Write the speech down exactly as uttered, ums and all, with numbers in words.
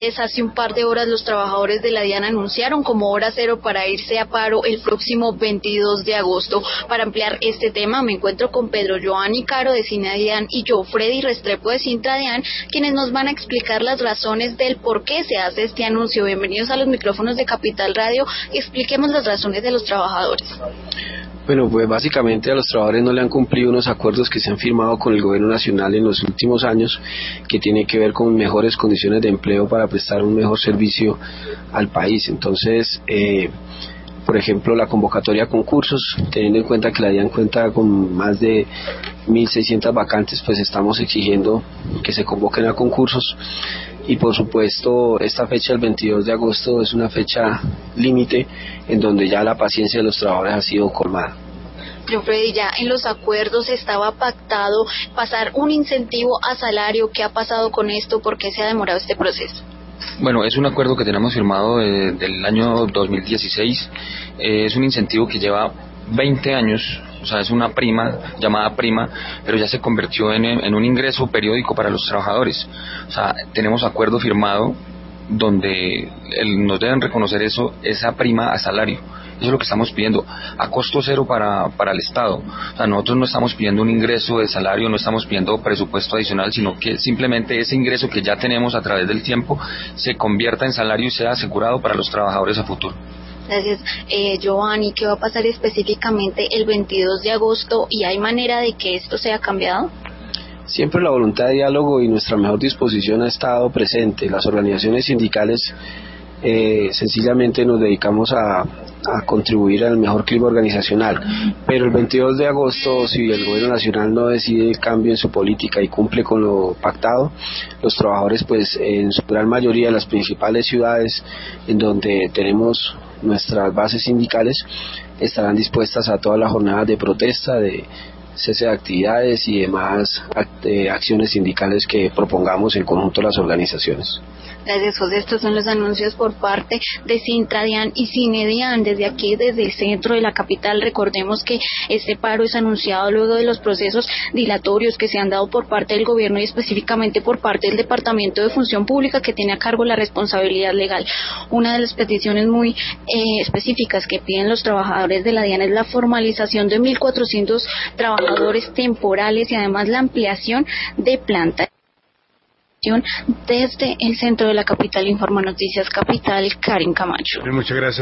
Hace un par de horas los trabajadores de la DIAN anunciaron como hora cero para irse a paro el próximo veintidós de agosto. Para ampliar este tema me encuentro con Pedro Giovanni Caro de CINEDIAN y yo, Freddy Restrepo de Sintradian, quienes nos van a explicar las razones del por qué se hace este anuncio. Bienvenidos a los micrófonos de Capital Radio y expliquemos las razones de los trabajadores. Bueno, pues básicamente a los trabajadores no le han cumplido unos acuerdos que se han firmado con el gobierno nacional en los últimos años, que tiene que ver con mejores condiciones de empleo para prestar un mejor servicio al país. Entonces, eh, por ejemplo, la convocatoria a concursos, teniendo en cuenta que la DIAN cuenta con más de mil seiscientas vacantes, pues estamos exigiendo que se convoquen a concursos. Y por supuesto esta fecha, el veintidós de agosto, es una fecha límite en donde ya la paciencia de los trabajadores ha sido colmada. Pero Freddy, ya en los acuerdos estaba pactado pasar un incentivo a salario. ¿Qué ha pasado con esto? ¿Por qué se ha demorado este proceso? Bueno, es un acuerdo que tenemos firmado eh, del año dos mil dieciséis, eh, es un incentivo que lleva veinte años, o sea, es una prima, llamada prima, pero ya se convirtió en, en un ingreso periódico para los trabajadores. O sea, tenemos acuerdo firmado donde el, nos deben reconocer eso, esa prima a salario. Eso es lo que estamos pidiendo, a costo cero para, para el Estado. O sea, nosotros no estamos pidiendo un ingreso de salario, no estamos pidiendo presupuesto adicional, sino que simplemente ese ingreso que ya tenemos a través del tiempo se convierta en salario y sea asegurado para los trabajadores a futuro. Gracias. Eh, Giovanni, ¿qué va a pasar específicamente el veintidós de agosto y hay manera de que esto sea cambiado? Siempre la voluntad de diálogo y nuestra mejor disposición ha estado presente. Las organizaciones sindicales eh, sencillamente nos dedicamos a, a contribuir al mejor clima organizacional, pero el veintidós de agosto, si el gobierno nacional no decide el cambio en su política y cumple con lo pactado, los trabajadores pues en su gran mayoría de las principales ciudades en donde tenemos nuestras bases sindicales estarán dispuestas a todas las jornadas de protesta, de cese de actividades y demás act- acciones sindicales que propongamos en conjunto a las organizaciones. Gracias, José. Estos son los anuncios por parte de Sintradian y CINEDIAN. Desde aquí, desde el centro de la capital, recordemos que este paro es anunciado luego de los procesos dilatorios que se han dado por parte del gobierno y específicamente por parte del Departamento de Función Pública, que tiene a cargo la responsabilidad legal. Una de las peticiones muy eh, específicas que piden los trabajadores de la DIAN es la formalización de mil cuatrocientos trabajadores temporales y además la ampliación de planta. Desde el centro de la capital, Informa Noticias Capital, Karen Camacho. Muchas gracias.